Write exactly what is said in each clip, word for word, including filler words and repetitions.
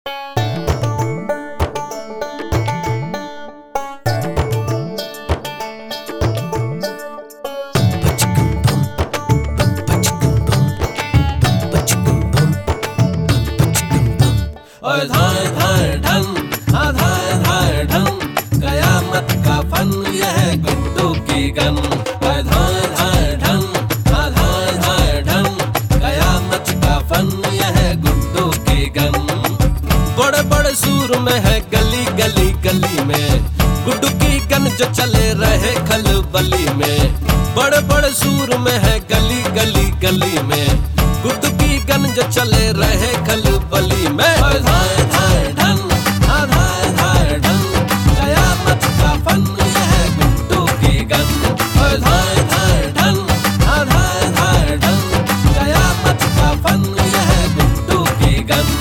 और धाय धाय ढंग, हाँ धाय धाय ढंग, कयामत का फन यह गुड्डू की गन। और धाय धाय ढंग, हाँ धाय धाय ढंग, कयामत का फन यह गुड्डू की गन। बड़े बड़े सूर में है गली गली गली में, गुड्डू की गन जो चले रहे खलबली में। बड़े बड़े सूर में है गली गली गली में, गुड्डू की गन जो चले रहे खलबली में। और धाय धाय ढंग, हाँ धाय धाय ढंग, कयामत का फन यह गुड्डू की गन। और धाय धाय ढंग, हाँ धाय धाय ढंग, कयामत का फन यह गुड्डू की गन।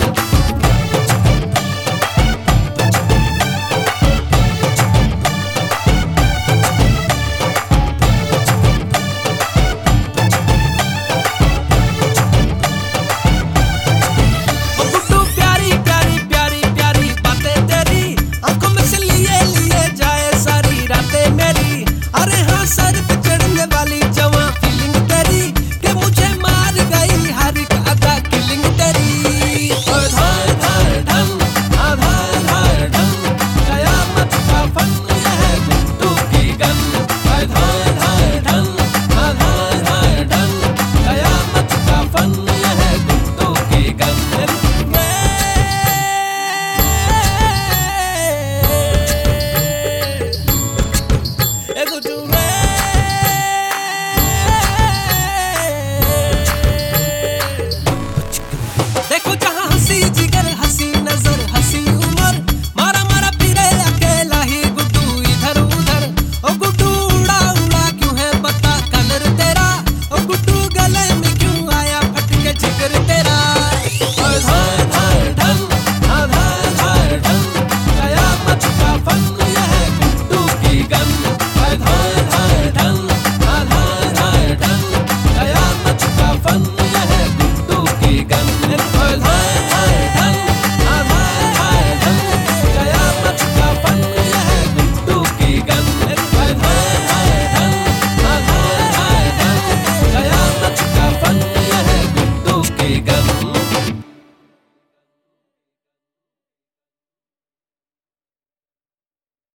देखो जहाँ हंसी जिगर